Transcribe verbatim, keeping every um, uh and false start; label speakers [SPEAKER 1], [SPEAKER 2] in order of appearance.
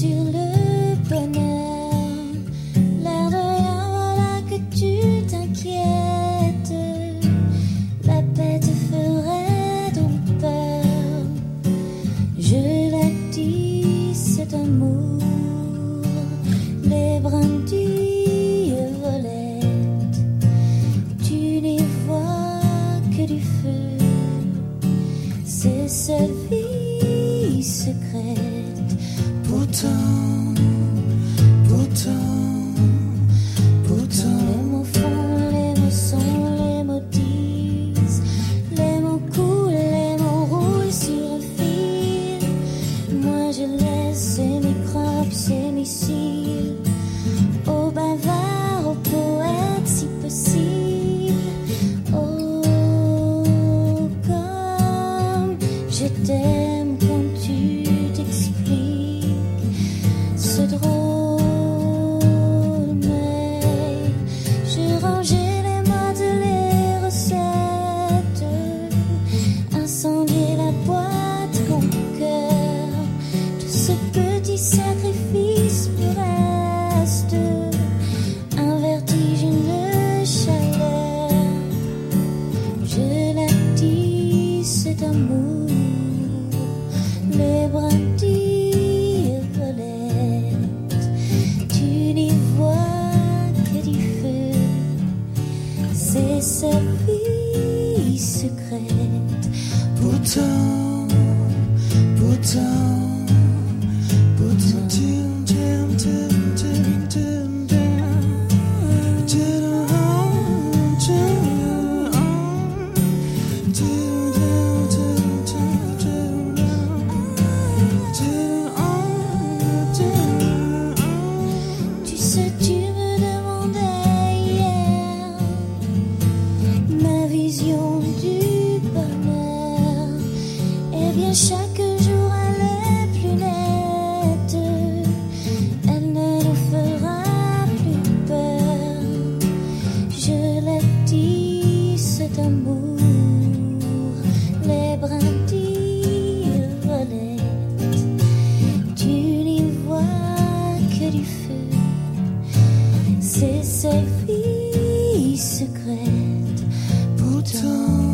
[SPEAKER 1] sur le bonheur. L'air de rien, voilà que tu t'inquiètes. La paix te ferait donc peur. Je l'ai dit, cet amour, les brindilles violettes, tu n'y vois que du feu. C'est sa vie secrète. Pourtant, pourtant, pourtant, les mots font, les mots sont, les mots disent, les mots coulent, les mots roulent sur un fil. Moi je laisse ces microbes, ces missiles aux bavards, aux poètes si possible. Oh, comme je t'aime quand tu t'expliques ce drôle mail. J'ai rangé les modes, les recettes, incendié la boîte mon cœur. Tout ce petit sacrifice me reste, un vertige, une chaleur. Je l'ai dit, cet amour, les brindilles violettes, tu n'y vois que du feu. C'est sa vie secrète. Pourtant, pourtant, pourtant, tim, tim, tim, tim, tim, tim, tim, tu sais, tu me demandais hier ma vision du bonheur. Eh bien, chaque jour elle est plus nette, elle ne nous fera plus peur. Je l'ai dit, cet amour, les brindilles violettes, tu n'y vois que du feu. C'est sa vie secrète. Pourtant,